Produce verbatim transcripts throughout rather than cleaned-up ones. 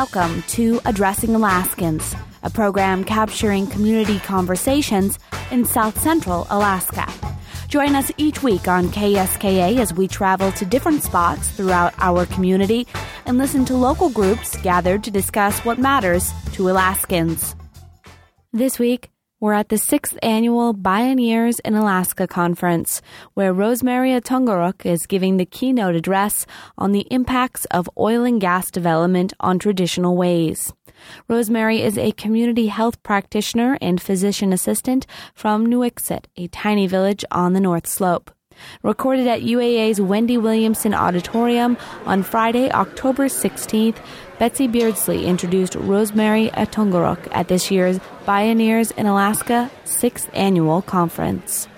Welcome to Addressing Alaskans, a program capturing community conversations in South Central Alaska. Join us each week on K S K A as we travel to different spots throughout our community and listen to local groups gathered to discuss what matters to Alaskans. This week, we're at the sixth Annual Bioneers in Alaska Conference, where Rosemary Atungaruk is giving the keynote address on the impacts of oil and gas development on traditional ways. Rosemary is a community health practitioner and physician assistant from Nuiqsut, a tiny village on the North Slope. Recorded at U A A's Wendy Williamson Auditorium on Friday, October sixteenth, Betsy Beardsley introduced Rosemary Atungaruk at this year's Bioneers in Alaska sixth Annual Conference.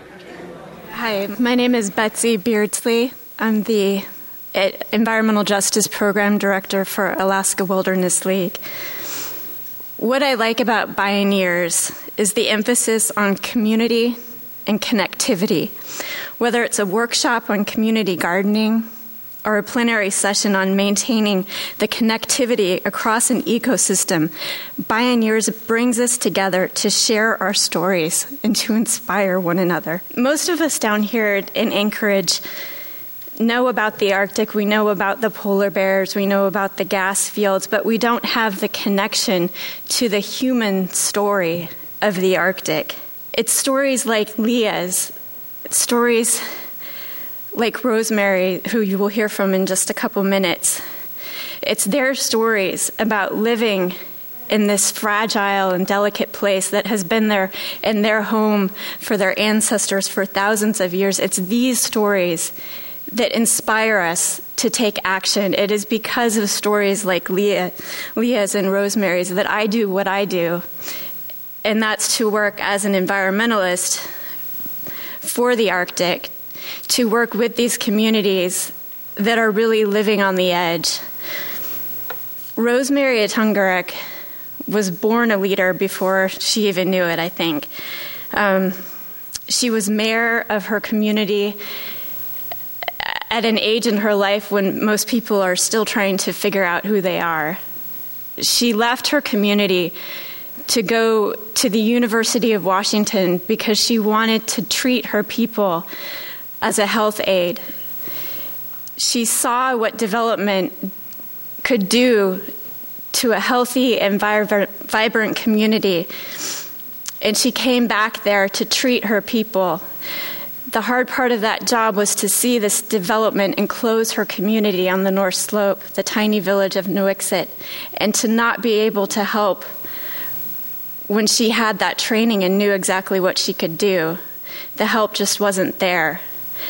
Hi, my name is Betsy Beardsley. I'm the Environmental Justice Program Director for Alaska Wilderness League. What I like about Bioneers is the emphasis on community and connectivity. Whether it's a workshop on community gardening or a plenary session on maintaining the connectivity across an ecosystem, Bioneers brings us together to share our stories and to inspire one another. Most of us down here in Anchorage know about the Arctic, we know about the polar bears, we know about the gas fields, but we don't have the connection to the human story of the Arctic. It's stories like Leah's, stories like Rosemary, who you will hear from in just a couple minutes. It's their stories about living in this fragile and delicate place that has been there in their home for their ancestors for thousands of years. It's these stories that inspire us to take action. It is because of stories like Leah, Leah's and Rosemary's that I do what I do, and that's to work as an environmentalist for the Arctic, to work with these communities that are really living on the edge. Rosemary Atungaruk was born a leader before she even knew it, I think. Um, she was mayor of her community at an age in her life when most people are still trying to figure out who they are. She left her community to go to the University of Washington because she wanted to treat her people as a health aid. She saw what development could do to a healthy and vibrant community, and she came back there to treat her people. The hard part of that job was to see this development enclose her community on the North Slope, the tiny village of Nuiqsut, and to not be able to help when she had that training and knew exactly what she could do. The help just wasn't there.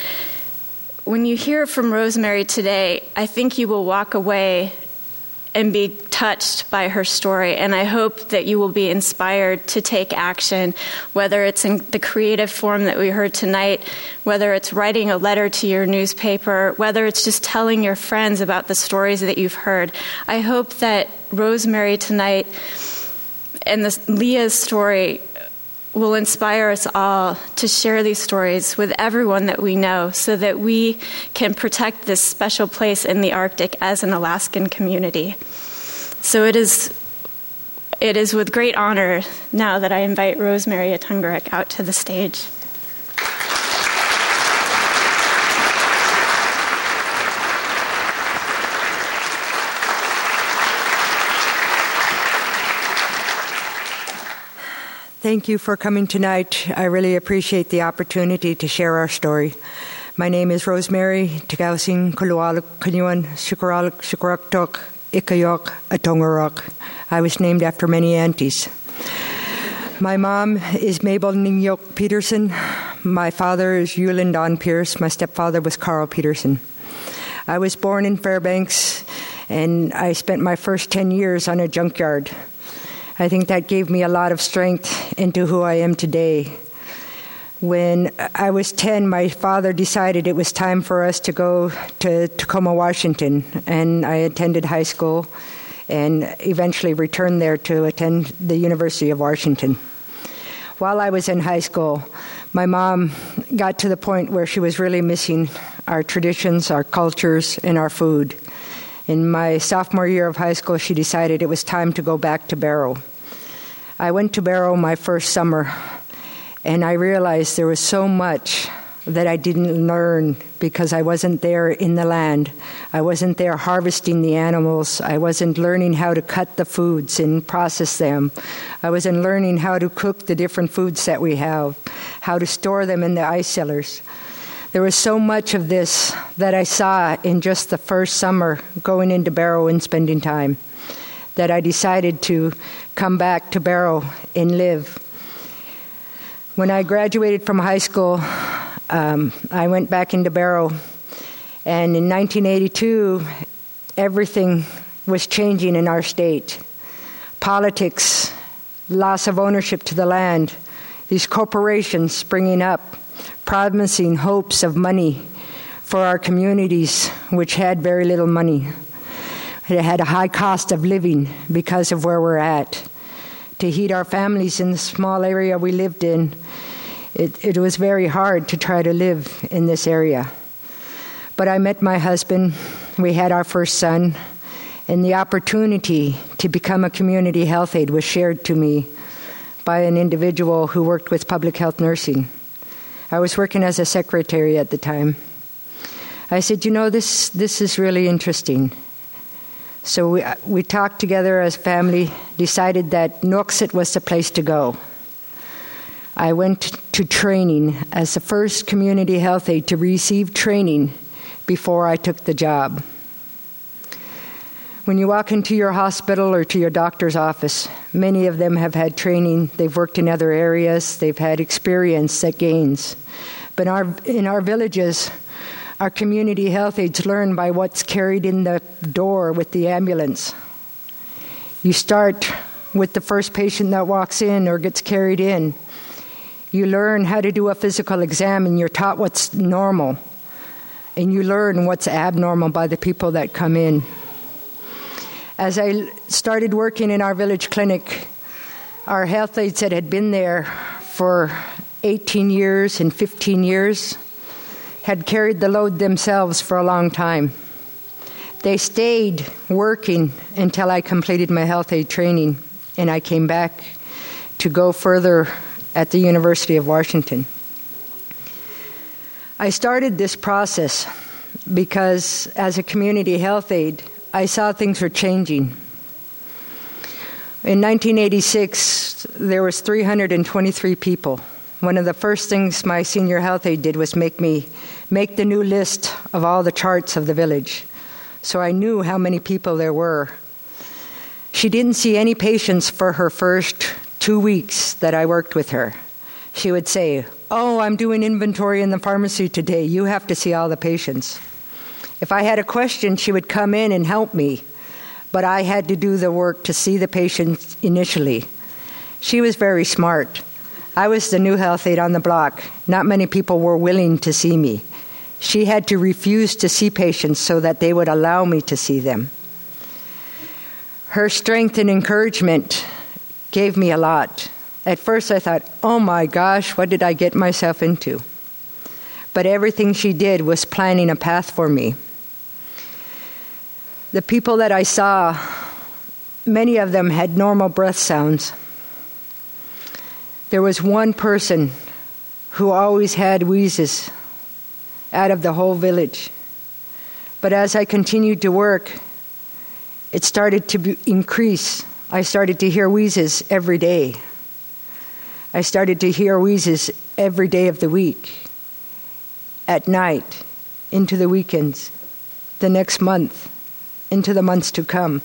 When you hear from Rosemary today, I think you will walk away and be touched by her story, and I hope that you will be inspired to take action, whether it's in the creative form that we heard tonight, whether it's writing a letter to your newspaper, whether it's just telling your friends about the stories that you've heard. I hope that Rosemary tonight and this Leah's story will inspire us all to share these stories with everyone that we know so that we can protect this special place in the Arctic as an Alaskan community. So it is it is with great honor now that I invite Rosemary Atungaruk out to the stage. Thank you for coming tonight. I really appreciate the opportunity to share our story. My name is Rosemary Tagawsing Kulualuk Kanyuan Shukuraluk Shukuraktok Ikayok Atungaruk. I was named after many aunties. My mom is Mabel Ningyok Peterson. My father is Yulin Don Pierce. My stepfather was Carl Peterson. I was born in Fairbanks, and I spent my first ten years on a junkyard. I think that gave me a lot of strength into who I am today. When I was ten, my father decided it was time for us to go to Tacoma, Washington, and I attended high school and eventually returned there to attend the University of Washington. While I was in high school, my mom got to the point where she was really missing our traditions, our cultures, and our food. In my sophomore year of high school, she decided it was time to go back to Barrow. I went to Barrow my first summer, and I realized there was so much that I didn't learn because I wasn't there in the land. I wasn't there harvesting the animals. I wasn't learning how to cut the foods and process them. I wasn't learning how to cook the different foods that we have, how to store them in the ice cellars. There was so much of this that I saw in just the first summer going into Barrow and spending time that I decided to come back to Barrow and live. When I graduated from high school, um, I went back into Barrow, and in nineteen eighty-two, everything was changing in our state. Politics, loss of ownership to the land, these corporations springing up, promising hopes of money for our communities, which had very little money. It had a high cost of living because of where we're at. To heat our families in the small area we lived in, it, it was very hard to try to live in this area. But I met my husband, we had our first son, and the opportunity to become a community health aide was shared to me by an individual who worked with public health nursing. I was working as a secretary at the time. I said, you know, this this is really interesting. So we, we talked together as family, decided that Nuiqsut was the place to go. I went to training as the first community health aide to receive training before I took the job. When you walk into your hospital or to your doctor's office, many of them have had training. They've worked in other areas. They've had experience that gains. But our, in our villages, our community health aides learn by what's carried in the door with the ambulance. You start with the first patient that walks in or gets carried in. You learn how to do a physical exam, and you're taught what's normal. And you learn what's abnormal by the people that come in. As I started working in our village clinic, our health aides that had been there for eighteen years and fifteen years had carried the load themselves for a long time. They stayed working until I completed my health aide training, and I came back to go further at the University of Washington. I started this process because as a community health aide, I saw things were changing. In nineteen eighty-six, there was three hundred twenty-three people. One of the first things my senior health aide did was make me make the new list of all the charts of the village. So I knew how many people there were. She didn't see any patients for her first two weeks that I worked with her. She would say, "Oh, I'm doing inventory in the pharmacy today. You have to see all the patients." If I had a question, she would come in and help me, but I had to do the work to see the patients initially. She was very smart. I was the new health aide on the block. Not many people were willing to see me. She had to refuse to see patients so that they would allow me to see them. Her strength and encouragement gave me a lot. At first I thought, oh my gosh, what did I get myself into? But everything she did was planning a path for me. The people that I saw, many of them had normal breath sounds. There was one person who always had wheezes out of the whole village. But as I continued to work, it started to be, increase. I started to hear wheezes every day. I started to hear wheezes every day of the week, at night, into the weekends, the next month, into the months to come.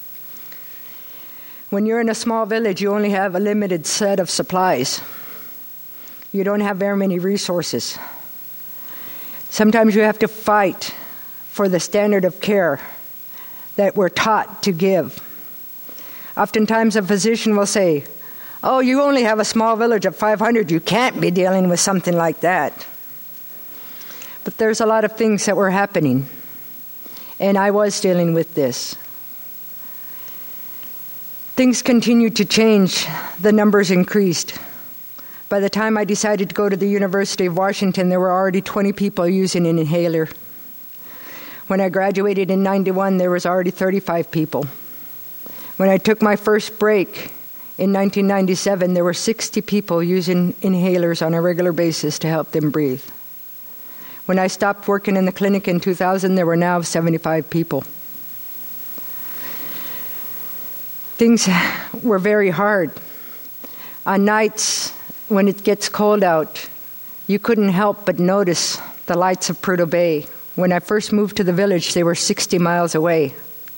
When you're in a small village, you only have a limited set of supplies. You don't have very many resources. Sometimes you have to fight for the standard of care that we're taught to give. Oftentimes a physician will say, "Oh, you only have a small village of five hundred. You can't be dealing with something like that." But there's a lot of things that were happening, and I was dealing with this. Things continued to change. The numbers increased. By the time I decided to go to the University of Washington, there were already twenty people using an inhaler. When I graduated in ninety-one, there was already thirty-five people. When I took my first break in nineteen ninety-seven, there were sixty people using inhalers on a regular basis to help them breathe. When I stopped working in the clinic in two thousand, there were now seventy-five people. Things were very hard. On nights when it gets cold out, you couldn't help but notice the lights of Prudhoe Bay. When I first moved to the village, they were sixty miles away.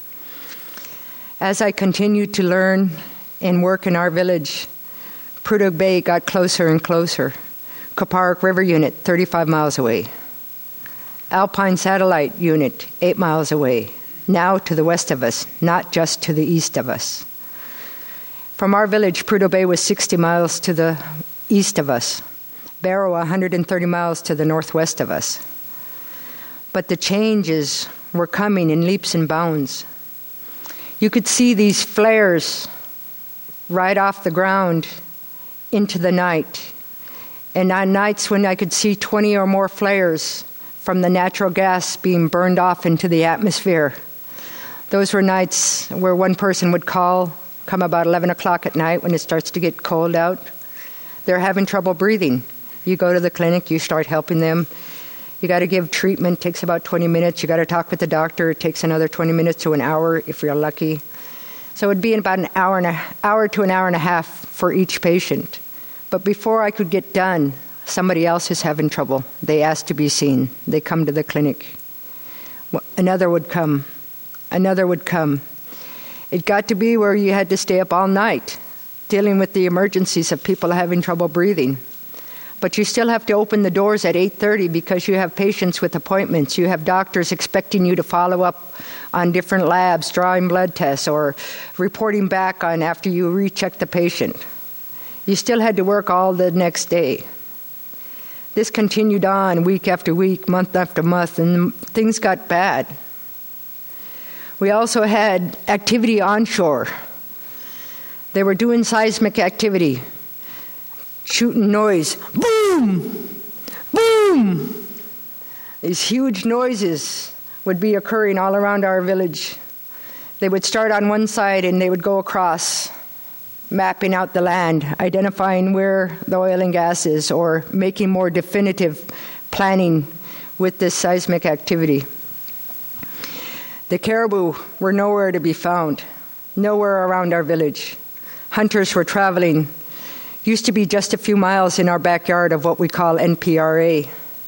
As I continued to learn and work in our village, Prudhoe Bay got closer and closer. Koparik River Unit, thirty-five miles away. Alpine Satellite Unit, eight miles away. Now to the west of us, not just to the east of us. From our village, Prudhoe Bay was sixty miles to the east of us. Barrow, one hundred thirty miles to the northwest of us. But the changes were coming in leaps and bounds. You could see these flares right off the ground into the night. And on nights when I could see twenty or more flares from the natural gas being burned off into the atmosphere, those were nights where one person would call, come about eleven o'clock at night when it starts to get cold out. They're having trouble breathing. You go to the clinic, you start helping them. You got to give treatment, it takes about twenty minutes. You got to talk with the doctor, it takes another twenty minutes to an hour if you're lucky. So it would be about an hour and a hour to an hour and a half for each patient. But before I could get done, somebody else is having trouble. They ask to be seen. They come to the clinic. Another would come. Another would come. It got to be where you had to stay up all night dealing with the emergencies of people having trouble breathing. But you still have to open the doors at eight thirty because you have patients with appointments. You have doctors expecting you to follow up on different labs, drawing blood tests, or reporting back on after you recheck the patient. You still had to work all the next day. This continued on week after week, month after month, and things got bad. We also had activity onshore. They were doing seismic activity, shooting noise, boom, boom. These huge noises would be occurring all around our village. They would start on one side and they would go across, mapping out the land, identifying where the oil and gas is, or making more definitive planning with this seismic activity. The caribou were nowhere to be found, nowhere around our village. Hunters were traveling. Used to be just a few miles in our backyard of what we call N P R A.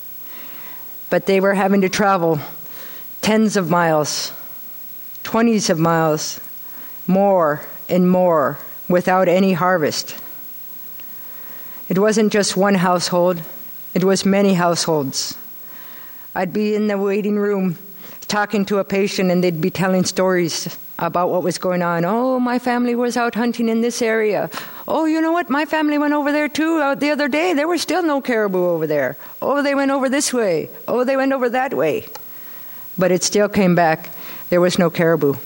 But they were having to travel tens of miles, twenties of miles, more and more, without any harvest. It wasn't just one household, it was many households. I'd be in the waiting room talking to a patient and they'd be telling stories about what was going on. Oh, my family was out hunting in this area. Oh, you know what? My family went over there too uh, the other day. There were still no caribou over there. Oh, they went over this way. Oh, they went over that way. But it still came back. There was no caribou.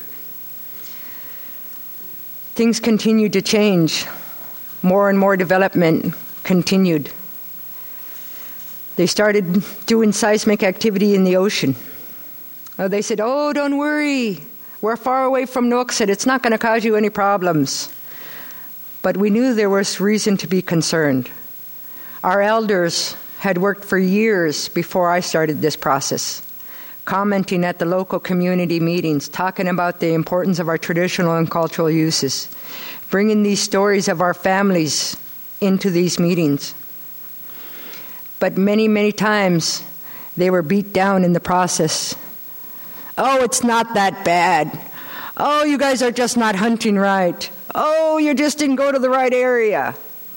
Things continued to change. More and more development continued. They started doing seismic activity in the ocean. Oh, they said, oh, don't worry. We're far away from Nuiqsut. It's not going to cause you any problems. But we knew there was reason to be concerned. Our elders had worked for years before I started this process, commenting at the local community meetings, talking about the importance of our traditional and cultural uses, bringing these stories of our families into these meetings. But many, many times, they were beat down in the process. Oh, it's not that bad. Oh, you guys are just not hunting right. Oh, you just didn't go to the right area.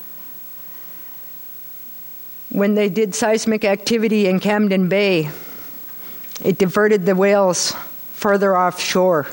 When they did seismic activity in Camden Bay, it diverted the whales further offshore.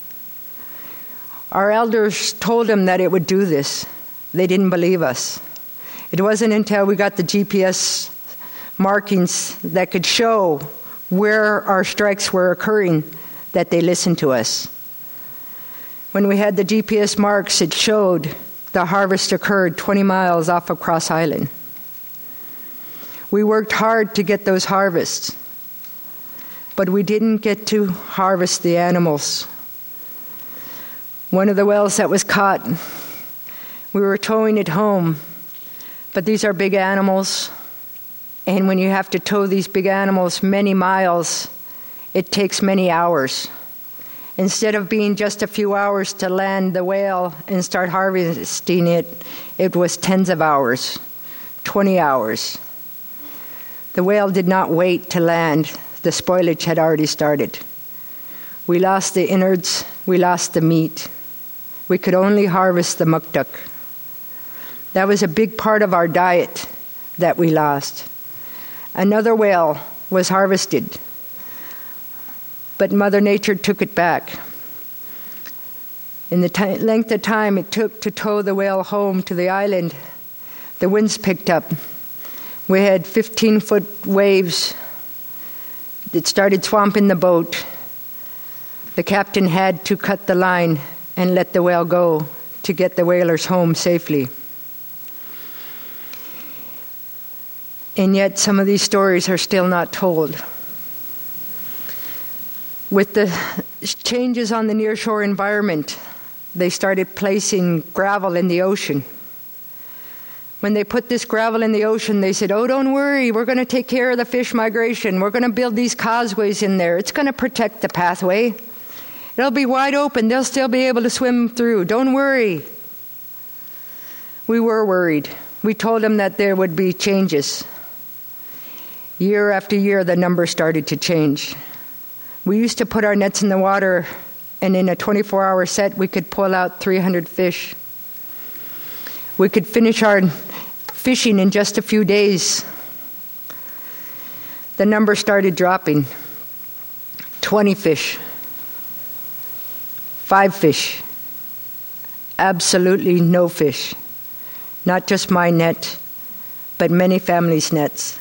Our elders told them that it would do this. They didn't believe us. It wasn't until we got the G P S markings that could show where our strikes were occurring that they listened to us. When we had the G P S marks, it showed the harvest occurred twenty miles off of Cross Island. We worked hard to get those harvests. but we didn't get to harvest the animals. One of the whales that was caught, we were towing it home, but these are big animals, and when you have to tow these big animals many miles, it takes many hours. Instead of being just a few hours to land the whale and start harvesting it, it was tens of hours, twenty hours. The whale did not wait to land. The spoilage had already started. We lost the innards, we lost the meat. We could only harvest the muktuk. That was a big part of our diet that we lost. Another whale was harvested, but Mother Nature took it back. In the t- length of time it took to tow the whale home to the island, the winds picked up. We had fifteen-foot waves that started swamping the boat. The captain had to cut the line and let the whale go to get the whalers home safely. And yet some of these stories are still not told. With the changes on the nearshore environment, they started placing gravel in the ocean. When they put this gravel in the ocean, they said, oh, don't worry, we're going to take care of the fish migration. We're going to build these causeways in there. It's going to protect the pathway. It'll be wide open. They'll still be able to swim through. Don't worry. We were worried. We told them that there would be changes. Year after year, the numbers started to change. We used to put our nets in the water, and in a twenty-four hour set, we could pull out three hundred fish. We could finish our fishing in just a few days. The number started dropping. twenty fish. Five fish. Absolutely no fish. Not just my net, but many families' nets.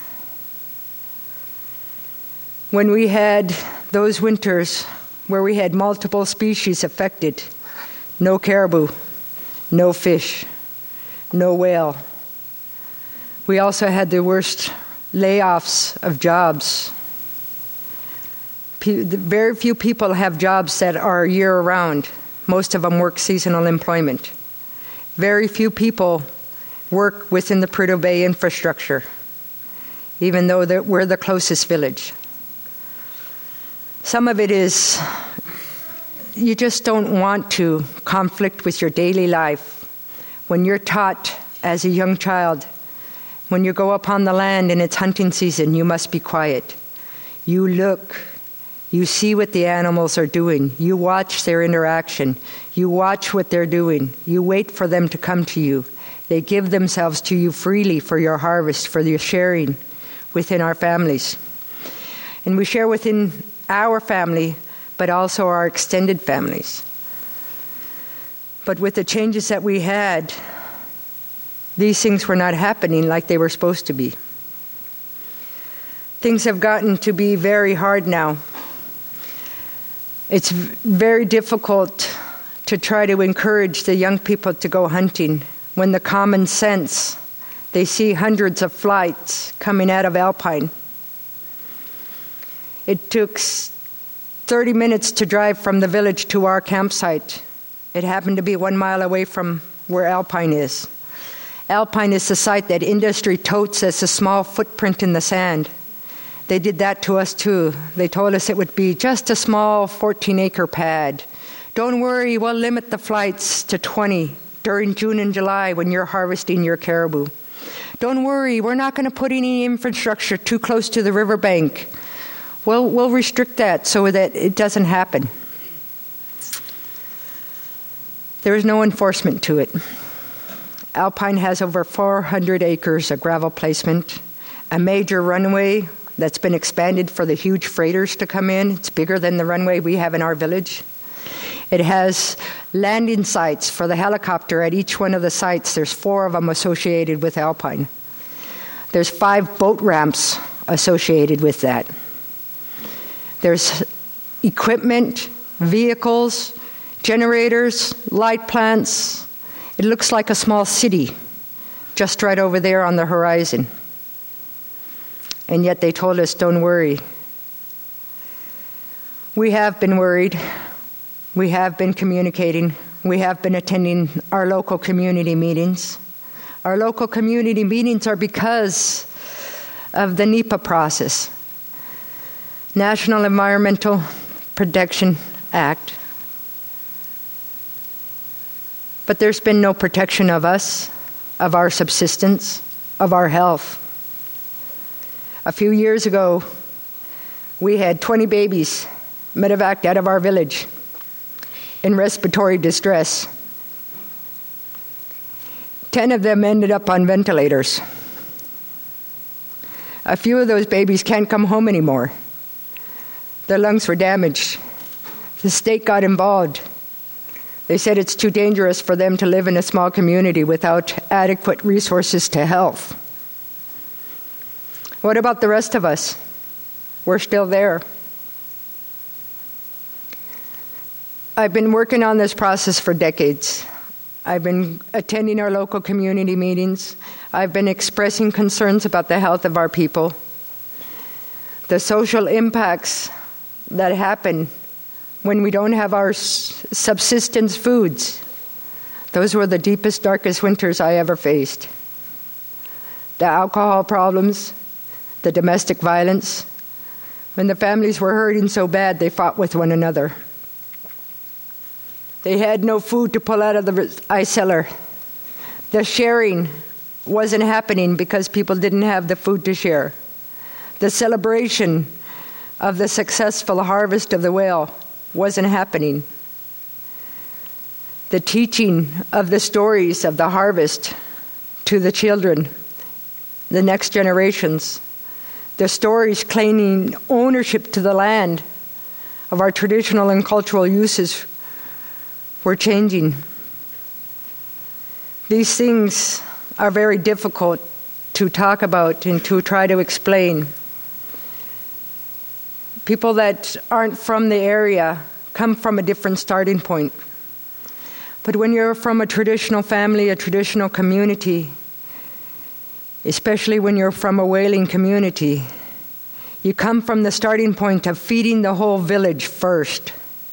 When we had those winters where we had multiple species affected, no caribou, no fish, no whale. We also had the worst layoffs of jobs. Very few people have jobs that are year-round. Most of them work seasonal employment. Very few people work within the Prudhoe Bay infrastructure, even though we're the closest village. Some of it is you just don't want to conflict with your daily life. When you're taught as a young child, when you go upon the land and it's hunting season, you must be quiet. You look, you see what the animals are doing. You watch their interaction. You watch what they're doing. You wait for them to come to you. They give themselves to you freely for your harvest, for your sharing within our families. And we share within our family, but also our extended families. But with the changes that we had, these things were not happening like they were supposed to be. Things have gotten to be very hard now. It's very difficult to try to encourage the young people to go hunting when the common sense, they see hundreds of flights coming out of Alpine. It took thirty minutes to drive from the village to our campsite. It happened to be one mile away from where Alpine is. Alpine is the site that industry totes as a small footprint in the sand. They did that to us too. They told us it would be just a small fourteen acre pad. Don't worry, we'll limit the flights to twenty during June and July when you're harvesting your caribou. Don't worry, we're not going to put any infrastructure too close to the riverbank. We'll, we'll restrict that so that it doesn't happen. There is no enforcement to it. Alpine has over four hundred acres of gravel placement, a major runway that's been expanded for the huge freighters to come in. It's bigger than the runway we have in our village. It has landing sites for the helicopter at each one of the sites. There's four of them associated with Alpine. There's five boat ramps associated with that. There's equipment, vehicles, generators, light plants. It looks like a small city just right over there on the horizon. And yet they told us, don't worry. We have been worried. We have been communicating. We have been attending our local community meetings. Our local community meetings are because of the NEPA process, National Environmental Protection Act. But there's been no protection of us, of our subsistence, of our health. A few years ago, we had twenty babies medevaced out of our village in respiratory distress. Ten of them ended up on ventilators. A few of those babies can't come home anymore. Their lungs were damaged. The state got involved. They said it's too dangerous for them to live in a small community without adequate resources to health. What about the rest of us? We're still there. I've been working on this process for decades. I've been attending our local community meetings. I've been expressing concerns about the health of our people, the social impacts that happen when we don't have our subsistence foods. Those were the deepest, darkest winters I ever faced. The alcohol problems, the domestic violence. When the families were hurting so bad, they fought with one another. They had no food to pull out of the ice cellar. The sharing wasn't happening because people didn't have the food to share. The celebration of the successful harvest of the whale wasn't happening. The teaching of the stories of the harvest to the children, the next generations, the stories claiming ownership to the land of our traditional and cultural uses were changing. These things are very difficult to talk about and to try to explain. People that aren't from the area come from a different starting point. But when you're from a traditional family, a traditional community, especially when you're from a whaling community, you come from the starting point of feeding the whole village first.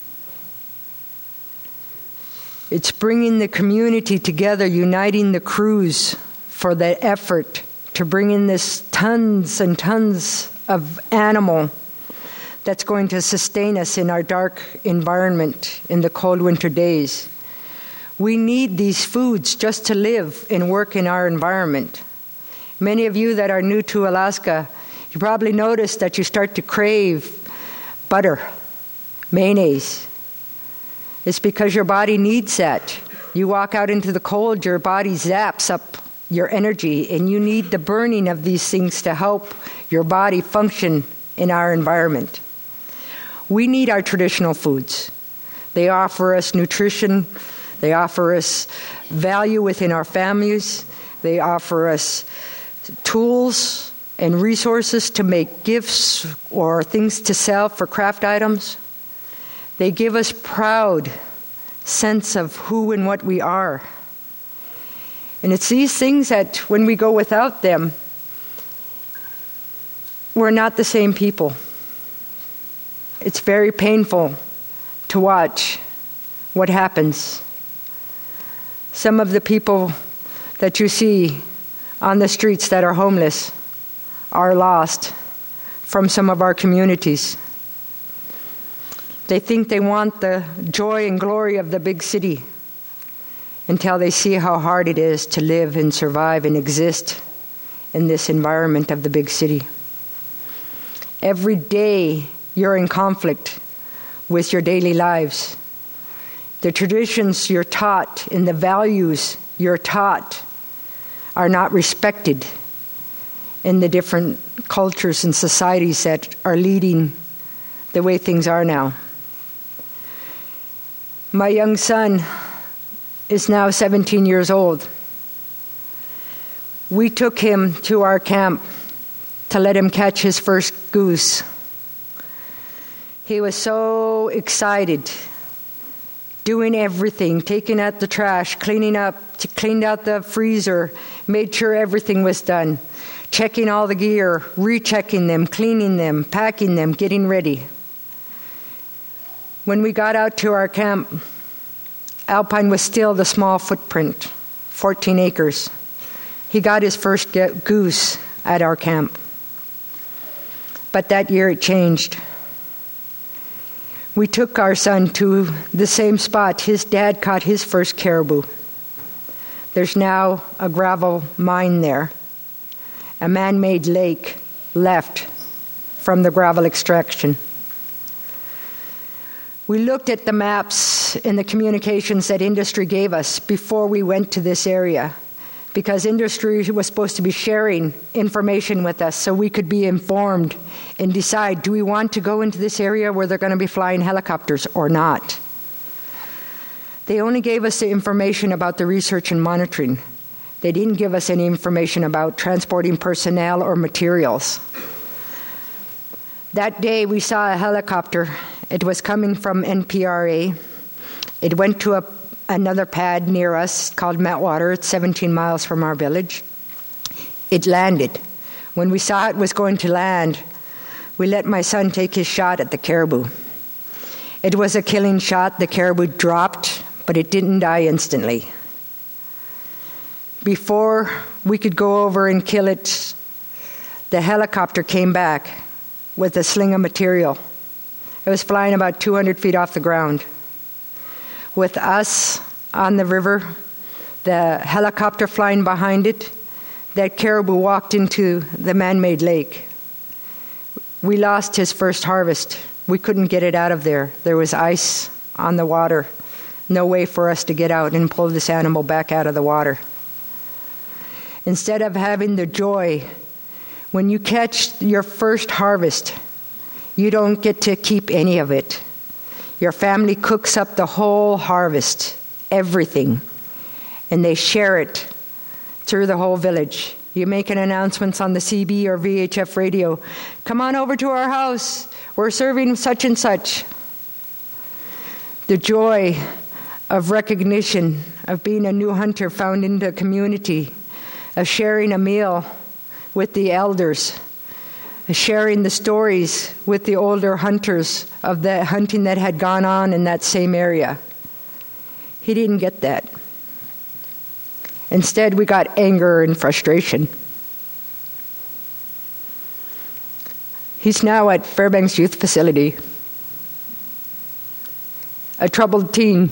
It's bringing the community together, uniting the crews for the effort to bring in this tons and tons of animal that's going to sustain us in our dark environment in the cold winter days. We need these foods just to live and work in our environment. Many of you that are new to Alaska, you probably noticed that you start to crave butter, mayonnaise. It's because your body needs that. You walk out into the cold, your body zaps up your energy, and you need the burning of these things to help your body function in our environment. We need our traditional foods. They offer us nutrition. They offer us value within our families. They offer us tools and resources to make gifts or things to sell for craft items. They give us proud sense of who and what we are. And it's these things that when we go without them, we're not the same people. It's very painful to watch what happens. Some of the people that you see on the streets that are homeless are lost from some of our communities. They think they want the joy and glory of the big city until they see how hard it is to live and survive and exist in this environment of the big city. Every day you're in conflict with your daily lives. The traditions you're taught and the values you're taught are not respected in the different cultures and societies that are leading the way things are now. My young son is now seventeen years old. We took him to our camp to let him catch his first goose. He was so excited, doing everything, taking out the trash, cleaning up, cleaned out the freezer, made sure everything was done, checking all the gear, rechecking them, cleaning them, packing them, getting ready. When we got out to our camp, Alpine was still the small footprint, fourteen acres. He got his first goose at our camp. But that year it changed. We took our son to the same spot his dad caught his first caribou. There's now a gravel mine there, a man-made lake left from the gravel extraction. We looked at the maps and the communications that industry gave us before we went to this area, because industry was supposed to be sharing information with us so we could be informed and decide, do we want to go into this area where they're going to be flying helicopters or not? They only gave us the information about the research and monitoring. They didn't give us any information about transporting personnel or materials. That day we saw a helicopter. It was coming from N P R A. It went to a, another pad near us called Metwater. It's seventeen miles from our village. It landed. When we saw it was going to land, we let my son take his shot at the caribou. It was a killing shot. The caribou dropped, but it didn't die instantly. Before we could go over and kill it, the helicopter came back with a sling of material. It was flying about two hundred feet off the ground. With us on the river, the helicopter flying behind it, that caribou walked into the man-made lake. We lost his first harvest. We couldn't get it out of there. There was ice on the water. No way for us to get out and pull this animal back out of the water. Instead of having the joy, when you catch your first harvest, you don't get to keep any of it. Your family cooks up the whole harvest, everything, and they share it through the whole village. You make an announcement on the C B or V H F radio. Come on over to our house. We're serving such and such. The joy of recognition, of being a new hunter found in the community, of sharing a meal with the elders, sharing the stories with the older hunters of the hunting that had gone on in that same area. He didn't get that. Instead, we got anger and frustration. He's now at Fairbanks Youth Facility, a troubled teen.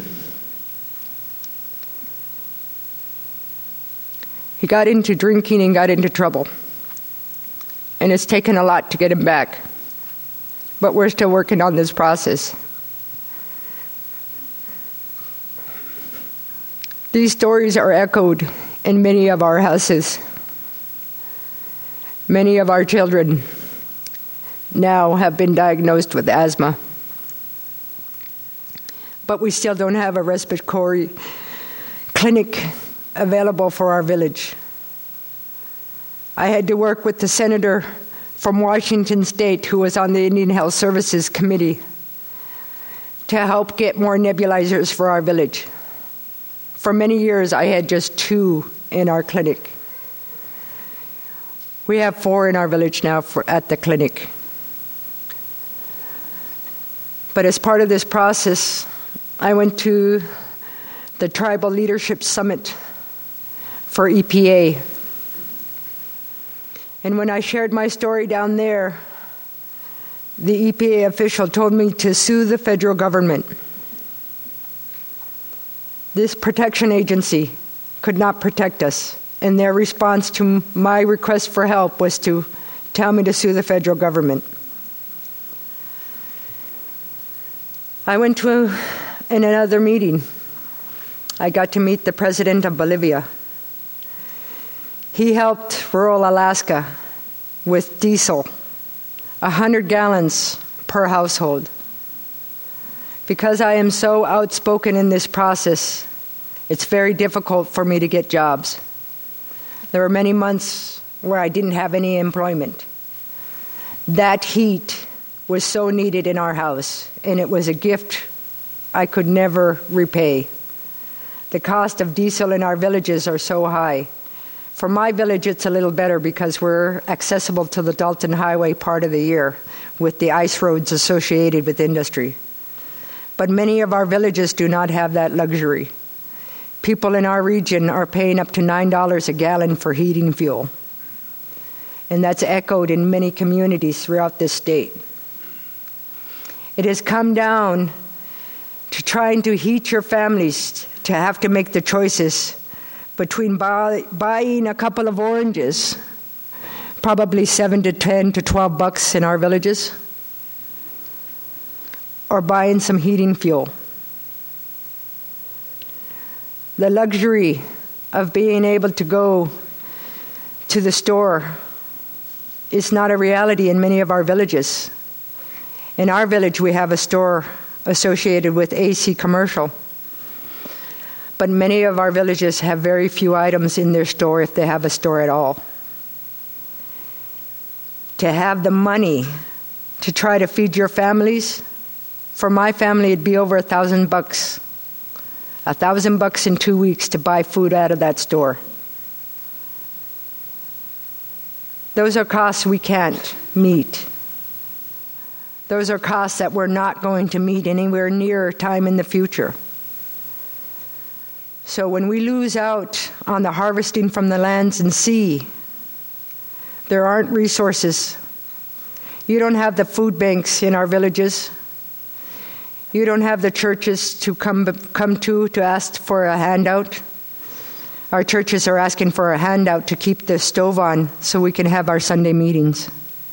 He got into drinking and got into trouble. And it's taken a lot to get him back. But we're still working on this process. These stories are echoed in many of our houses. Many of our children now have been diagnosed with asthma. But we still don't have a respiratory clinic available for our village. I had to work with the senator from Washington State who was on the Indian Health Services Committee to help get more nebulizers for our village. For many years, I had just two in our clinic. We have four in our village now for, at the clinic. But as part of this process, I went to the Tribal Leadership Summit for E P A. And when I shared my story down there, the E P A official told me to sue the federal government. This protection agency could not protect us, and their response to my request for help was to tell me to sue the federal government. I went to a, in another meeting. I got to meet the president of Bolivia. He helped rural Alaska with diesel, one hundred gallons per household. Because I am so outspoken in this process, it's very difficult for me to get jobs. There were many months where I didn't have any employment. That heat was so needed in our house, and it was a gift I could never repay. The cost of diesel in our villages are so high. For my village, it's a little better because we're accessible to the Dalton Highway part of the year with the ice roads associated with industry. But many of our villages do not have that luxury. People in our region are paying up to nine dollars a gallon for heating fuel. And that's echoed in many communities throughout this state. It has come down to trying to heat your families to have to make the choices between buy, buying a couple of oranges, probably seven to ten to twelve bucks in our villages, or buying some heating fuel. The luxury of being able to go to the store is not a reality in many of our villages. In our village, we have a store associated with A C Commercial. But many of our villages have very few items in their store, if they have a store at all. To have the money to try to feed your families, for my family, it'd be over a thousand bucks. A thousand bucks in two weeks to buy food out of that store. Those are costs we can't meet. Those are costs that we're not going to meet anywhere near time in the future. So when we lose out on the harvesting from the lands and sea, there aren't resources. You don't have the food banks in our villages. You don't have the churches to come come to to ask for a handout. Our churches are asking for a handout to keep the stove on so we can have our Sunday meetings.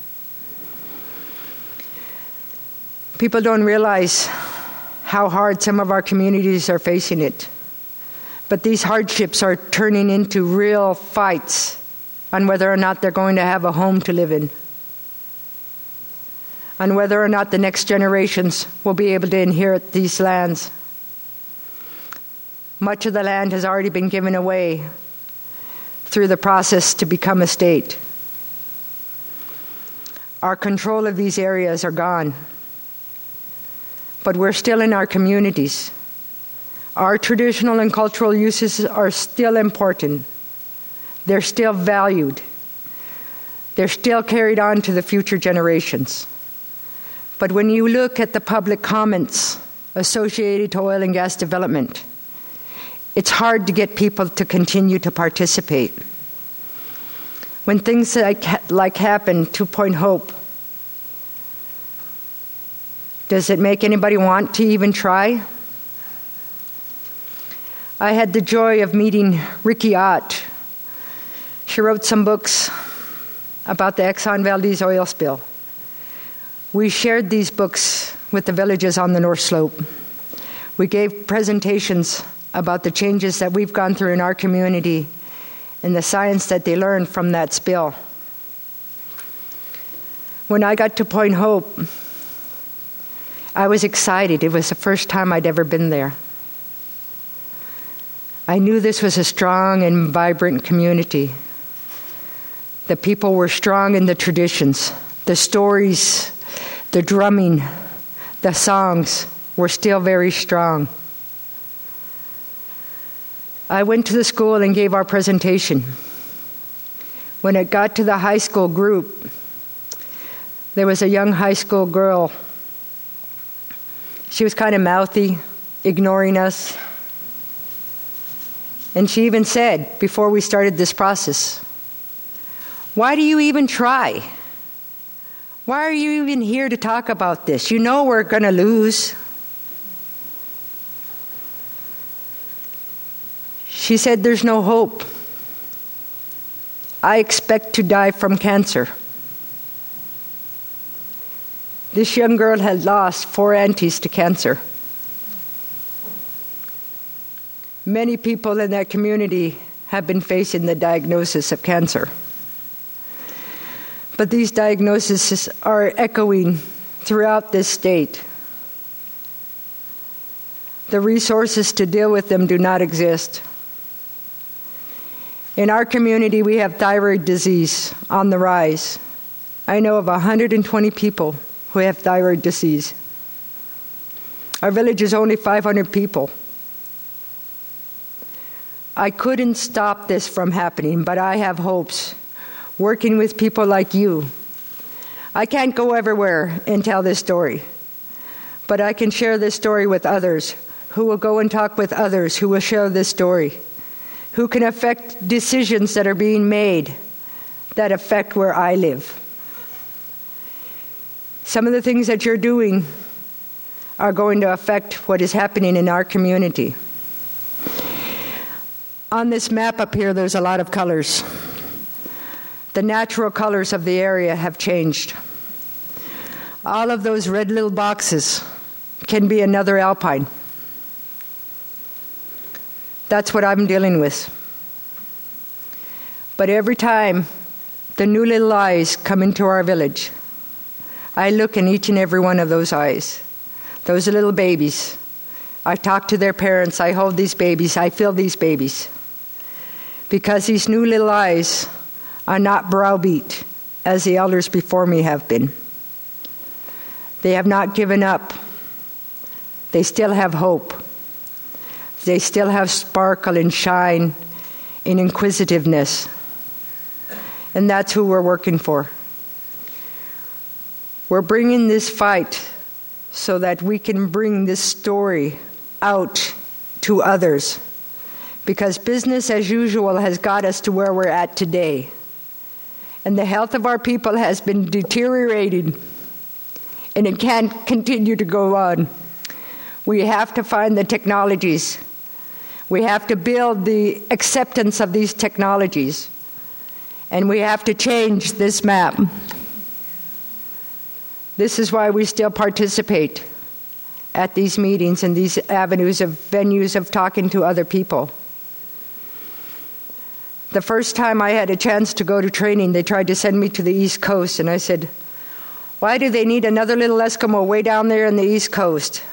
People don't realize how hard some of our communities are facing it. But these hardships are turning into real fights on whether or not they're going to have a home to live in, on whether or not the next generations will be able to inherit these lands. Much of the land has already been given away through the process to become a state. Our control of these areas are gone. But we're still in our communities. Our traditional and cultural uses are still important. They're still valued. They're still carried on to the future generations. But when you look at the public comments associated to oil and gas development, it's hard to get people to continue to participate. When things like, like happen to Point Hope, does it make anybody want to even try? I had the joy of meeting Ricky Ott. She wrote some books about the Exxon Valdez oil spill. We shared these books with the villages on the North Slope. We gave presentations about the changes that we've gone through in our community and the science that they learned from that spill. When I got to Point Hope, I was excited. It was the first time I'd ever been there. I knew this was a strong and vibrant community. The people were strong in the traditions. The stories, the drumming, the songs were still very strong. I went to the school and gave our presentation. When it got to the high school group, there was a young high school girl. She was kind of mouthy, ignoring us. And she even said, before we started this process, "Why do you even try? Why are you even here to talk about this? You know we're going to lose." She said, "There's no hope. I expect to die from cancer." This young girl had lost four aunties to cancer. Many people in that community have been facing the diagnosis of cancer. But these diagnoses are echoing throughout this state. The resources to deal with them do not exist. In our community, we have thyroid disease on the rise. I know of one hundred twenty people who have thyroid disease. Our village is only five hundred people. I couldn't stop this from happening, but I have hopes, working with people like you. I can't go everywhere and tell this story, But I can share this story with others, who will go and talk with others who will share this story, who can affect decisions that are being made that affect where I live. Some of the things that you're doing are going to affect what is happening in our community. On this map up here, there's a lot of colors. The natural colors of the area have changed. All of those red little boxes can be another alpine. That's what I'm dealing with. But every time the new little eyes come into our village, I look in each and every one of those eyes. Those are little babies. I talk to their parents. I hold these babies. I feel these babies. Because these new little eyes are not browbeat as the elders before me have been. They have not given up. They still have hope. They still have sparkle and shine and inquisitiveness. And that's who we're working for. We're bringing this fight so that we can bring this story out to others. Because business as usual has got us to where we're at today. And the health of our people has been deteriorating. And it can't continue to go on. We have to find the technologies. We have to build the acceptance of these technologies. And we have to change this map. This is why we still participate at these meetings and these avenues of venues of talking to other people. The first time I had a chance to go to training, they tried to send me to the East Coast, and I said, why do they need another little Eskimo way down there in the East Coast?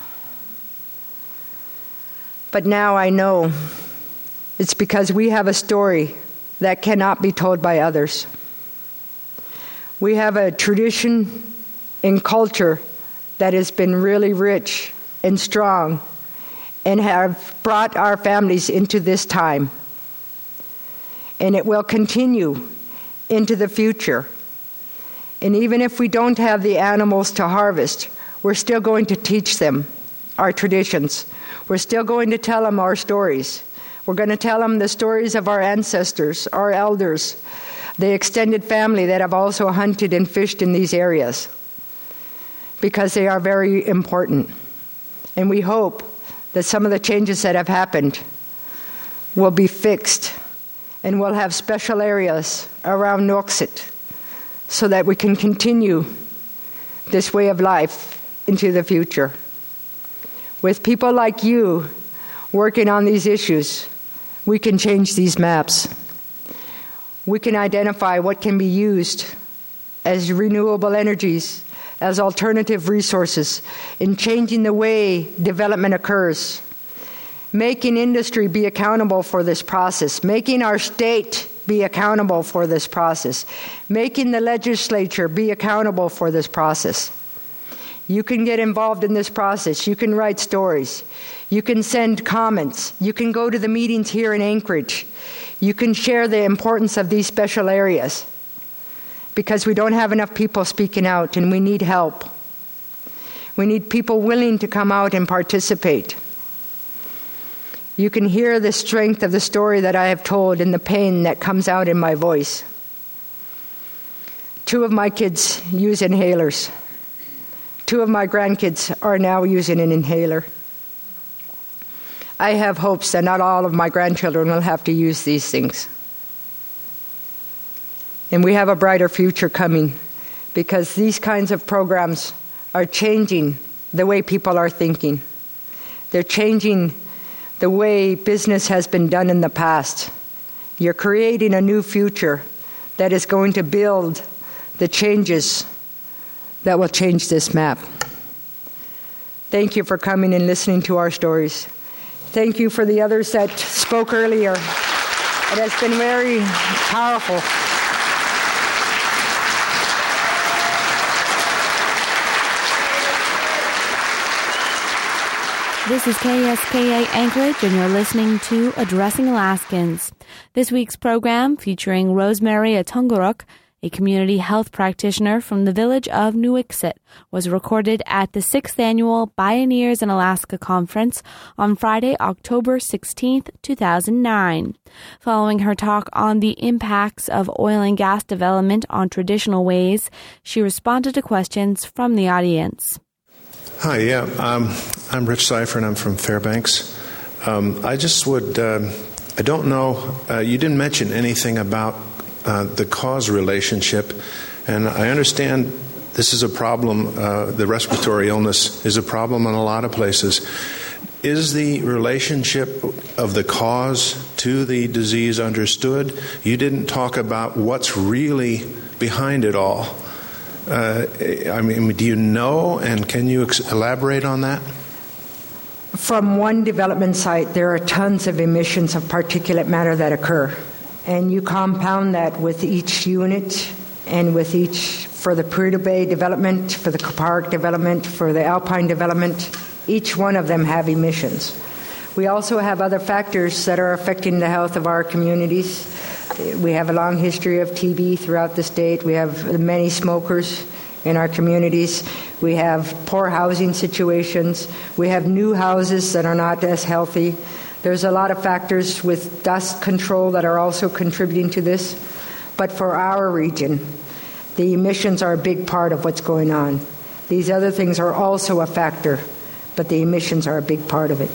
But now I know it's because we have a story that cannot be told by others. We have a tradition and culture that has been really rich and strong and have brought our families into this time. And it will continue into the future. And even if we don't have the animals to harvest, we're still going to teach them our traditions. We're still going to tell them our stories. We're going to tell them the stories of our ancestors, our elders, the extended family that have also hunted and fished in these areas, because they are very important. And we hope that some of the changes that have happened will be fixed, and we'll have special areas around Nuiqsut so that we can continue this way of life into the future. With people like you working on these issues, we can change these maps. We can identify what can be used as renewable energies, as alternative resources, in changing the way development occurs, making industry be accountable for this process, making our state be accountable for this process, making the legislature be accountable for this process. You can get involved in this process. You can write stories. You can send comments. You can go to the meetings here in Anchorage. You can share the importance of these special areas, because we don't have enough people speaking out, and we need help. We need people willing to come out and participate. You can hear the strength of the story that I have told and the pain that comes out in my voice. Two of my kids use inhalers. Two of my grandkids are now using an inhaler. I have hopes that not all of my grandchildren will have to use these things. And we have a brighter future coming, because these kinds of programs are changing the way people are thinking. They're changing the way business has been done in the past. You're creating a new future that is going to build the changes that will change this map. Thank you for coming and listening to our stories. Thank you for the others that spoke earlier. It has been very powerful. This is K S K A Anchorage, and you're listening to Addressing Alaskans. This week's program, featuring Rosemary Atunguruk, a community health practitioner from the village of Nuiqsut, was recorded at the sixth Annual Bioneers in Alaska Conference on Friday, October sixteenth, two thousand nine. Following her talk on the impacts of oil and gas development on traditional ways, she responded to questions from the audience. Hi, yeah, um, I'm Rich Seifert, I'm from Fairbanks. Um, I just would, uh, I don't know, uh, you didn't mention anything about uh, the cause relationship, and I understand this is a problem, uh, the respiratory illness is a problem in a lot of places. Is the relationship of the cause to the disease understood? You didn't talk about what's really behind it all. Uh, I mean, do you know, and can you ex- elaborate on that? From one development site, there are tons of emissions of particulate matter that occur. And you compound that with each unit and with each, for the Prudhoe Bay development, for the Kuparuk development, for the Alpine development, each one of them have emissions. We also have other factors that are affecting the health of our communities. We have a long history of T B throughout the state. We have many smokers in our communities. We have poor housing situations. We have new houses that are not as healthy. There's a lot of factors with dust control that are also contributing to this. But for our region, the emissions are a big part of what's going on. These other things are also a factor, but the emissions are a big part of it.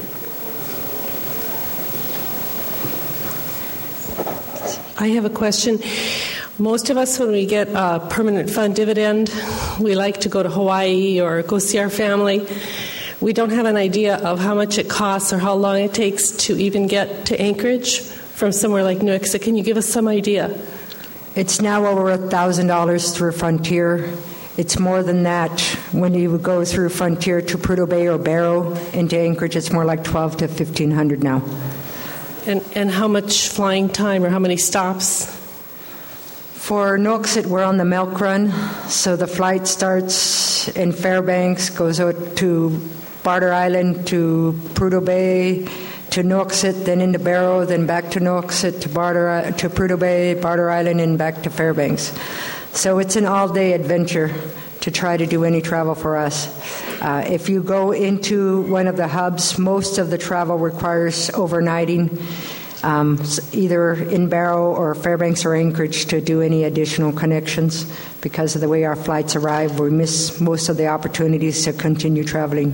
I have a question. Most of us, when we get a permanent fund dividend, we like to go to Hawaii or go see our family. We don't have an idea of how much it costs or how long it takes to even get to Anchorage from somewhere like Nuiqsut. Can you give us some idea? It's now over one thousand dollars through Frontier. It's more than that. When you go through Frontier to Prudhoe Bay or Barrow into Anchorage, it's more like twelve to fifteen hundred now. And and how much flying time or how many stops? For Nuiqsut, we're on the Milk Run, so the flight starts in Fairbanks, goes out to Barter Island, to Prudhoe Bay, to Nuiqsut, then into Barrow, then back to Nuiqsut, to Barter, to Prudhoe Bay, Barter Island, and back to Fairbanks. So it's an all-day adventure to try to do any travel for us. Uh, if you go into one of the hubs, most of the travel requires overnighting, um, either in Barrow or Fairbanks or Anchorage to do any additional connections. Because of the way our flights arrive, we miss most of the opportunities to continue traveling.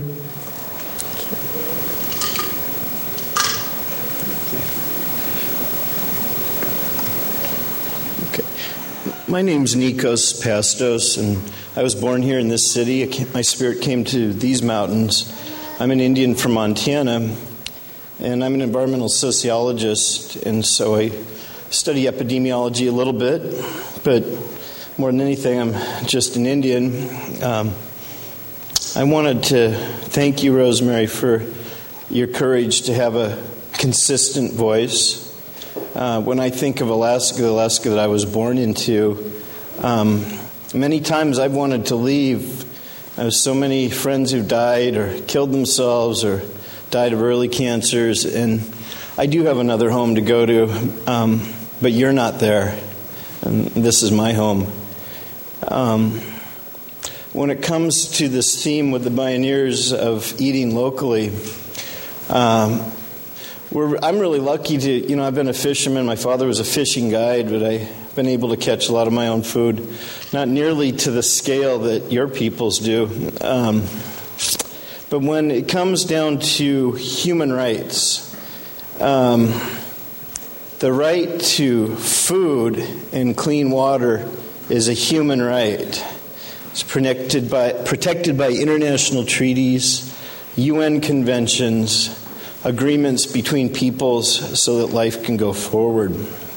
My name's Nikos Pastos, and I was born here in this city. My spirit came to these mountains. I'm an Indian from Montana, and I'm an environmental sociologist, and so I study epidemiology a little bit, but more than anything, I'm just an Indian. Um, I wanted to thank you, Rosemary, for your courage to have a consistent voice. Uh, when I think of Alaska, the Alaska that I was born into, um, many times I've wanted to leave. I have so many friends who died or killed themselves or died of early cancers, and I do have another home to go to, um, but you're not there, and this is my home. Um, when it comes to this theme with the Bioneers of eating locally, um, We're, I'm really lucky to, you know, I've been a fisherman. My father was a fishing guide, but I've been able to catch a lot of my own food. Not nearly to the scale that your peoples do. Um, but when it comes down to human rights, um, the right to food and clean water is a human right. It's protected by, protected by international treaties, U N conventions, agreements between peoples so that life can go forward.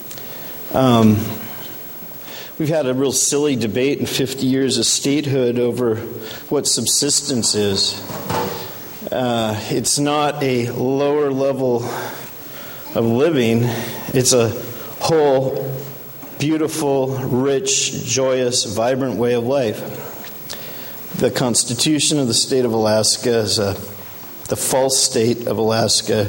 Um, we've had a real silly debate in fifty years of statehood over what subsistence is. Uh, it's not a lower level of living. It's a whole, beautiful, rich, joyous, vibrant way of life. The Constitution of the state of Alaska is a The false state of Alaska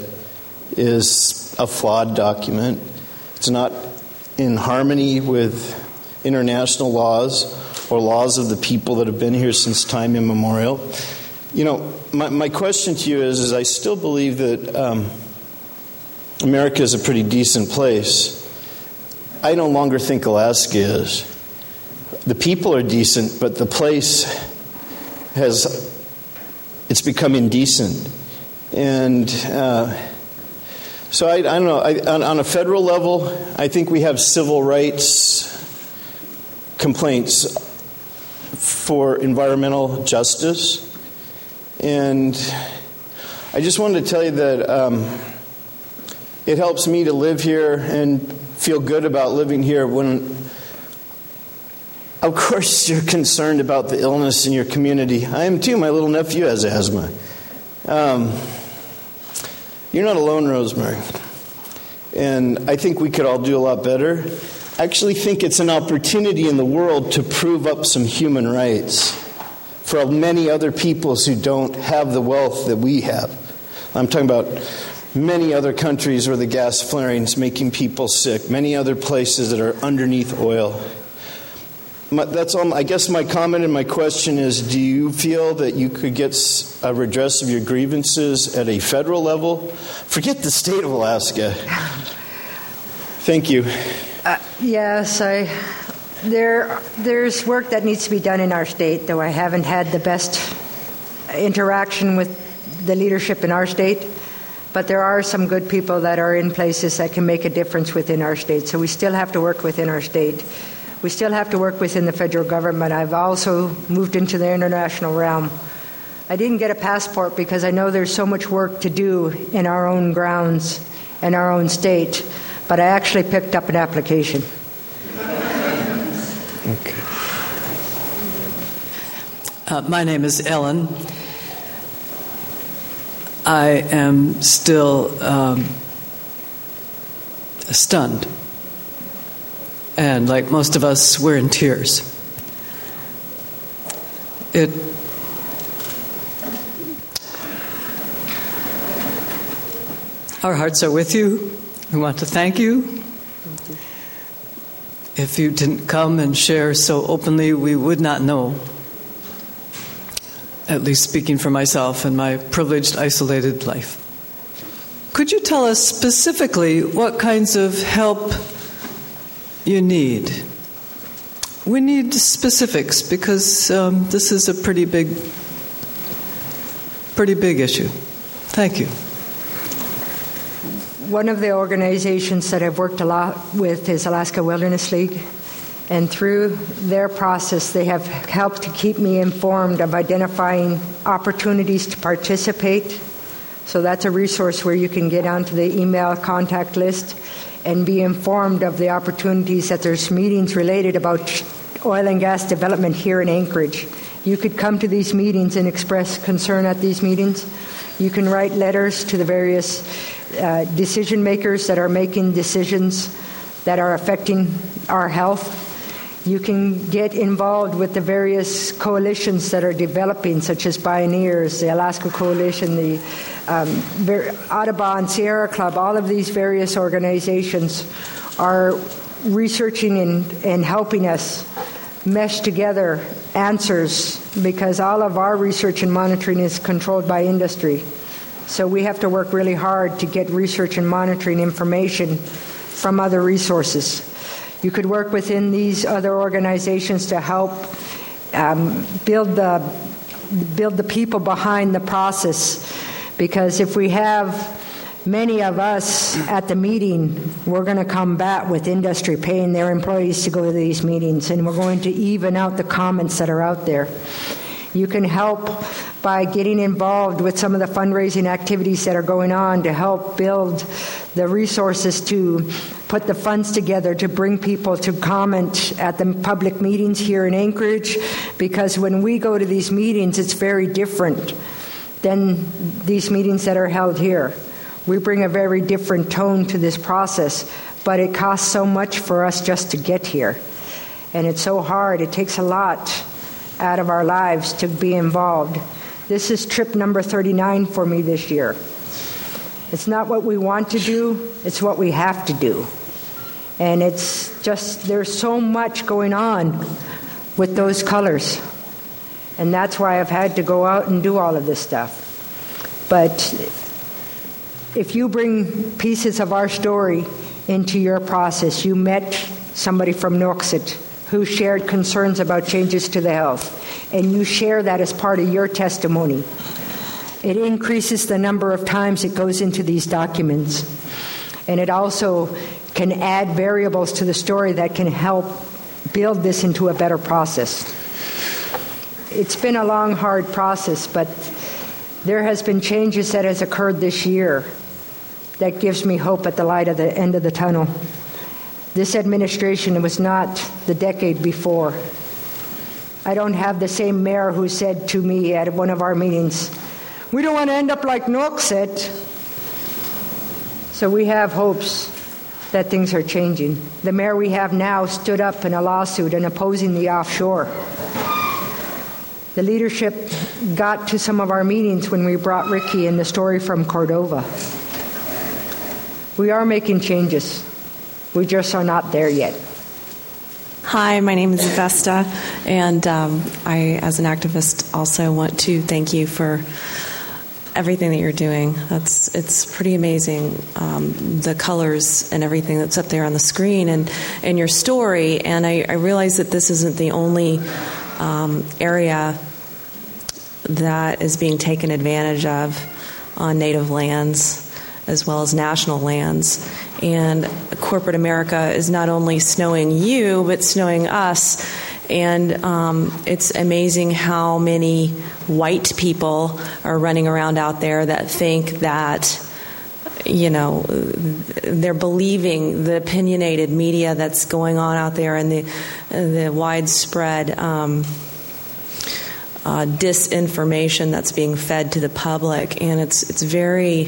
is a flawed document. It's not in harmony with international laws or laws of the people that have been here since time immemorial. You know, my, my question to you is, is I still believe that um, America is a pretty decent place. I no longer think Alaska is. The people are decent, but the place has, it's become indecent. And uh, so I, I don't know, I, on, on a federal level, I think we have civil rights complaints for environmental justice. And I just wanted to tell you that um, it helps me to live here and feel good about living here when, of course, you're concerned about the illness in your community. I am too. My little nephew has asthma. Um, you're not alone, Rosemary. And I think we could all do a lot better. I actually think it's an opportunity in the world to prove up some human rights for many other peoples who don't have the wealth that we have. I'm talking about many other countries where the gas flaring is making people sick, many other places that are underneath oil. My, that's all. I guess my comment and my question is, do you feel that you could get a redress of your grievances at a federal level? Forget the state of Alaska. Thank you. Uh, yes, I, there, there's work that needs to be done in our state, though I haven't had the best interaction with the leadership in our state. But there are some good people that are in places that can make a difference within our state. So we still have to work within our state. We still have to work within the federal government. I've also moved into the international realm. I didn't get a passport because I know there's so much work to do in our own grounds and our own state. But I actually picked up an application. Okay. Uh, my name is Ellen. I am still um, stunned. And like most of us, we're in tears. It Our hearts are with you. We want to thank you. Thank you. If you didn't come and share so openly, we would not know. At least speaking for myself and my privileged, isolated life. Could you tell us specifically what kinds of help you need? We need specifics because um, this is a pretty big, pretty big issue. Thank you. One of the organizations that I've worked a lot with is Alaska Wilderness League. And through their process, they have helped to keep me informed of identifying opportunities to participate. So that's a resource where you can get onto the email contact list and be informed of the opportunities that there's meetings related about oil and gas development here in Anchorage. You could come to these meetings and express concern at these meetings. You can write letters to the various uh, decision makers that are making decisions that are affecting our health. You can get involved with the various coalitions that are developing, such as Pioneers, the Alaska Coalition, the um, Audubon, Sierra Club. All of these various organizations are researching and, and helping us mesh together answers, because all of our research and monitoring is controlled by industry. So we have to work really hard to get research and monitoring information from other resources. You could work within these other organizations to help um, build the build the people behind the process, because if we have many of us at the meeting, we're going to combat with industry paying their employees to go to these meetings, and we're going to even out the comments that are out there. You can help by getting involved with some of the fundraising activities that are going on to help build the resources to put the funds together to bring people to comment at the public meetings here in Anchorage, because when we go to these meetings, it's very different than these meetings that are held here. We bring a very different tone to this process, but it costs so much for us just to get here. And it's so hard. It takes a lot out of our lives to be involved. This is trip number thirty-nine for me this year. It's not what we want to do, it's what we have to do. And it's just, there's so much going on with those colors. And that's why I've had to go out and do all of this stuff. But if you bring pieces of our story into your process, you met somebody from Nuiqsut who shared concerns about changes to the health, and you share that as part of your testimony. It increases the number of times it goes into these documents. And it also can add variables to the story that can help build this into a better process. It's been a long, hard process, but there has been changes that has occurred this year that gives me hope at the light at the end of the tunnel. This administration was not the decade before. I don't have the same mayor who said to me at one of our meetings, "We don't want to end up like Nuiqsut." So we have hopes that things are changing. The mayor we have now stood up in a lawsuit and opposing the offshore. The leadership got to some of our meetings when we brought Ricky and the story from Cordova. We are making changes. We just are not there yet. Hi, my name is Vesta, and um, I, as an activist, also want to thank you for everything that you're doing. That's it's pretty amazing, um, the colors and everything that's up there on the screen, and, and your story. And I, I realize that this isn't the only um, area that is being taken advantage of on Native lands as well as national lands. And corporate America is not only snowing you, but snowing us. And um, it's amazing how many white people are running around out there that think that, you know, they're believing the opinionated media that's going on out there, and the the widespread um, uh, disinformation that's being fed to the public. And it's it's very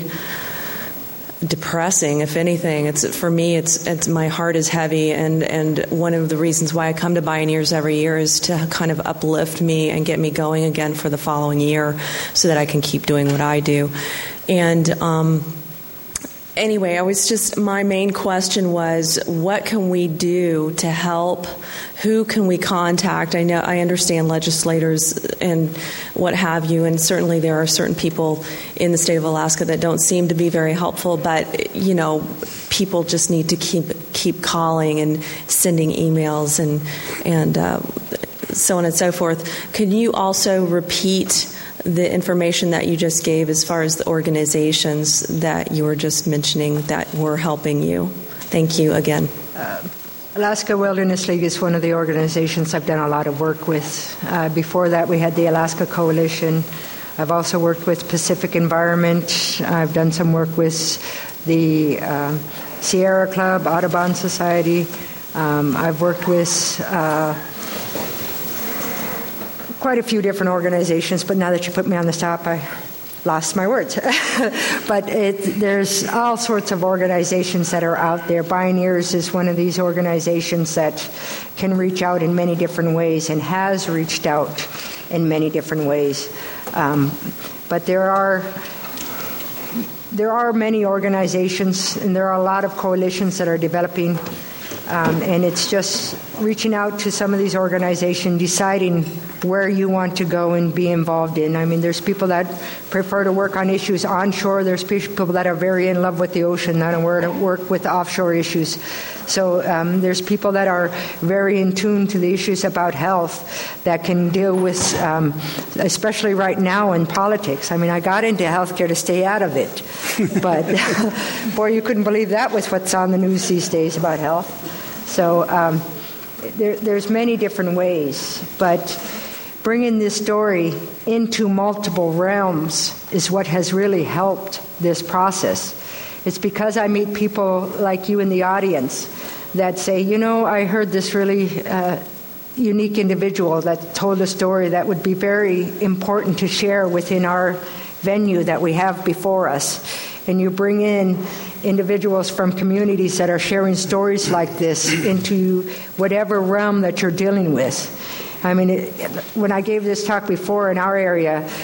depressing, if anything. It's for me, it's it's my heart is heavy, and and one of the reasons why I come to Bioneers every year is to kind of uplift me and get me going again for the following year, so that I can keep doing what I do. And um, anyway, I was just my main question was, what can we do to help? Who can we contact? I know I understand legislators and what have you, and certainly there are certain people in the state of Alaska that don't seem to be very helpful. But you know, people just need to keep keep calling and sending emails and and uh, so on and so forth. Could you also repeat the information that you just gave as far as the organizations that you were just mentioning that were helping you? Thank you again. Uh, Alaska Wilderness League is one of the organizations I've done a lot of work with. Uh, before that, we had the Alaska Coalition. I've also worked with Pacific Environment. I've done some work with the uh, Sierra Club, Audubon Society. Um, I've worked with uh, quite a few different organizations, but now that you put me on the spot, I lost my words. But it, there's all sorts of organizations that are out there. Bioneers is one of these organizations that can reach out in many different ways and has reached out in many different ways. Um, but there are there are many organizations, and there are a lot of coalitions that are developing. Um, and it's just reaching out to some of these organizations, deciding where you want to go and be involved in. I mean, there's people that prefer to work on issues onshore. There's people that are very in love with the ocean, that want to work with offshore issues. So um, there's people that are very in tune to the issues about health that can deal with, um, especially right now in politics. I mean, I got into healthcare to stay out of it. But, boy, you couldn't believe that was what's on the news these days about health. So um, there, there's many different ways, but bringing this story into multiple realms is what has really helped this process. It's because I meet people like you in the audience that say, you know, I heard this really uh, unique individual that told a story that would be very important to share within our venue that we have before us. And you bring in individuals from communities that are sharing stories like this into whatever realm that you're dealing with. I mean, it, when I gave this talk before in our area,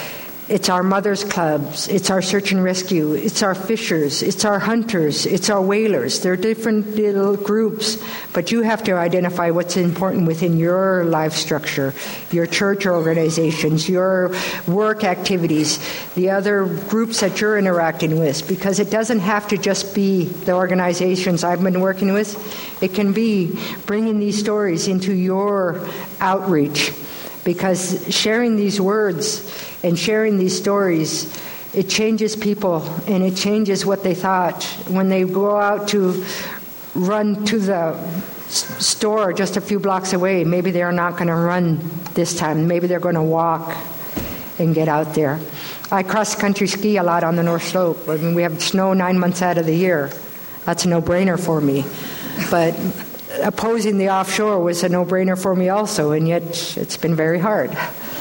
It's our mothers' clubs. It's our search and rescue. It's our fishers. It's our hunters. It's our whalers. They're different little groups, but you have to identify what's important within your life structure, your church organizations, your work activities, the other groups that you're interacting with, because it doesn't have to just be the organizations I've been working with. It can be bringing these stories into your outreach, because sharing these words and sharing these stories, it changes people and it changes what they thought. When they go out to run to the store just a few blocks away, maybe they're not going to run this time. Maybe they're going to walk and get out there. I cross-country ski a lot on the North Slope. I mean, we have snow nine months out of the year. That's a no-brainer for me. But opposing the offshore was a no-brainer for me also, and yet it's been very hard.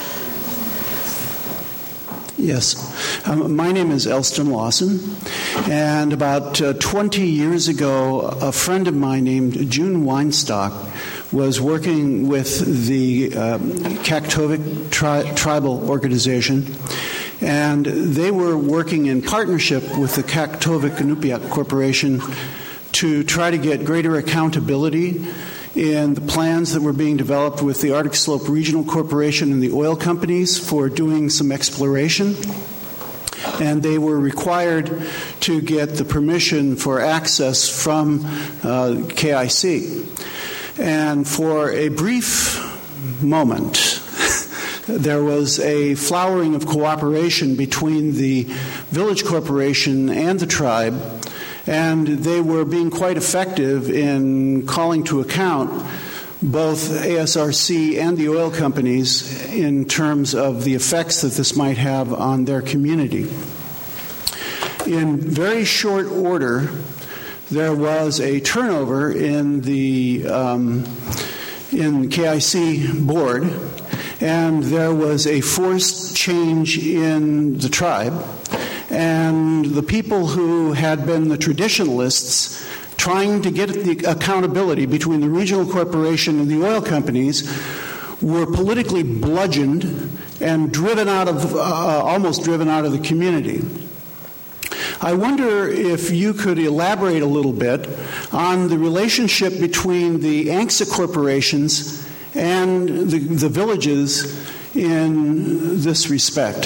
Yes. Um, my name is Elston Lawson, and about uh, twenty years ago, a friend of mine named June Weinstock was working with the uh, Kaktovik tri- tribal organization, and they were working in partnership with the Kaktovik Inupiaq Corporation to try to get greater accountability in the plans that were being developed with the Arctic Slope Regional Corporation and the oil companies for doing some exploration. And they were required to get the permission for access from uh, K I C. And for a brief moment, there was a flowering of cooperation between the village corporation and the tribe, and they were being quite effective in calling to account both A S R C and the oil companies in terms of the effects that this might have on their community. In very short order, there was a turnover in the um, in K I C board, and there was a forced change in the tribe. And the people who had been the traditionalists trying to get the accountability between the regional corporation and the oil companies were politically bludgeoned and driven out of, uh, almost driven out of the community. I wonder if you could elaborate a little bit on the relationship between the A N C S A corporations and the, the villages in this respect.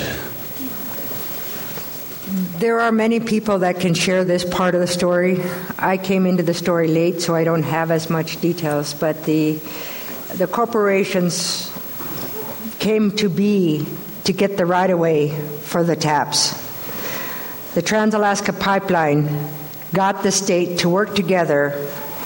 There are many people that can share this part of the story. I came into the story late, so I don't have as much details, but the the corporations came to be to get the right-of-way for the taps. The Trans-Alaska Pipeline got the state to work together,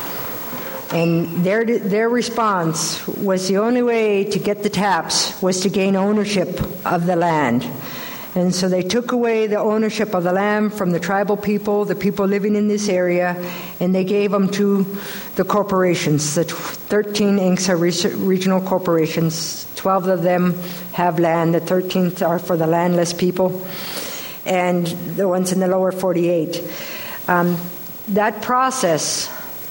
and their their response was the only way to get the taps was to gain ownership of the land. And so they took away the ownership of the land from the tribal people, the people living in this area, and they gave them to the corporations, the thirteen A N C S A regional corporations. twelve of them have land, the thirteenth are for the landless people, and the ones in the lower forty-eight. Um, that process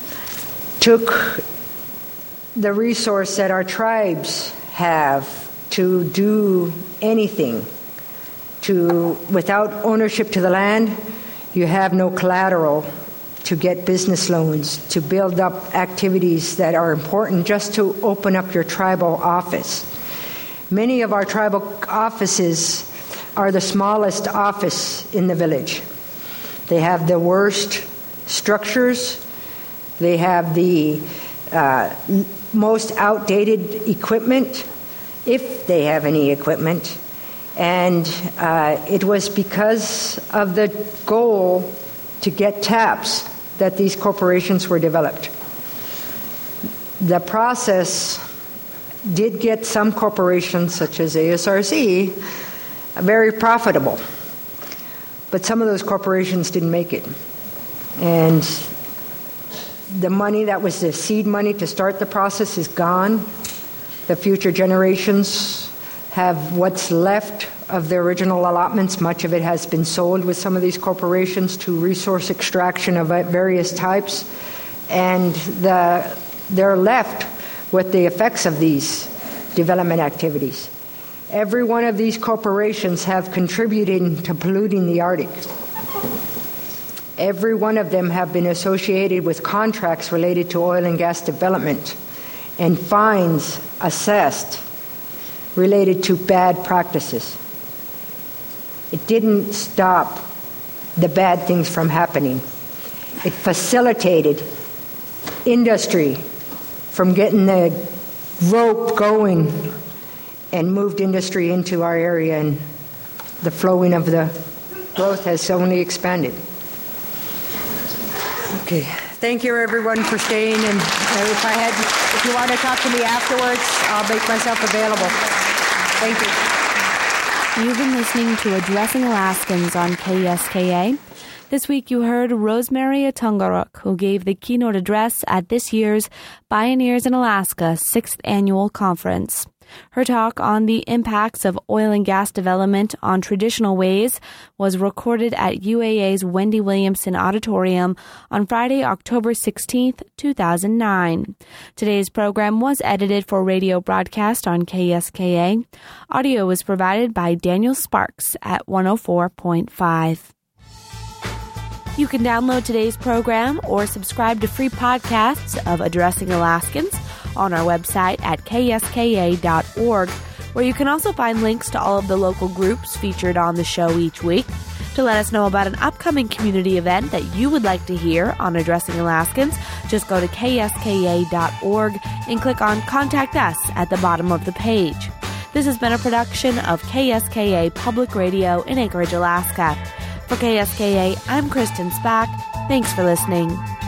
took the resource that our tribes have to do anything. To, without ownership to the land, you have no collateral to get business loans, to build up activities that are important just to open up your tribal office. Many of our tribal offices are the smallest office in the village. They have the worst structures. They have the uh, most outdated equipment, if they have any equipment. And uh, it was because of the goal to get taps that these corporations were developed. The process did get some corporations, such as A S R C, very profitable. But some of those corporations didn't make it. And the money that was the seed money to start the process is gone. The future generations have what's left of the original allotments. Much of it has been sold with some of these corporations to resource extraction of various types, and the, they're left with the effects of these development activities. Every one of these corporations have contributed to polluting the Arctic. Every one of them have been associated with contracts related to oil and gas development and fines assessed related to bad practices. It didn't stop the bad things from happening. It facilitated industry from getting the rope going and moved industry into our area, and the flowing of the growth has only expanded. Okay, thank you everyone for staying, and if I had, if you want to talk to me afterwards, I'll make myself available. Thank you. You've been listening to Addressing Alaskans on K S K A. This week you heard Rosemary Atungaruk, who gave the keynote address at this year's Pioneers in Alaska sixth Annual Conference. Her talk on the impacts of oil and gas development on traditional ways was recorded at U A A's Wendy Williamson Auditorium on Friday, October sixteenth, two thousand nine. Today's program was edited for radio broadcast on K S K A. Audio was provided by Daniel Sparks at one oh four point five. You can download today's program or subscribe to free podcasts of Addressing Alaskans on our website at k s k a dot org, where you can also find links to all of the local groups featured on the show each week. To let us know about an upcoming community event that you would like to hear on Addressing Alaskans, just go to k s k a dot org and click on Contact Us at the bottom of the page. This has been a production of K S K A Public Radio in Anchorage, Alaska. For K S K A, I'm Kristen Spack. Thanks for listening.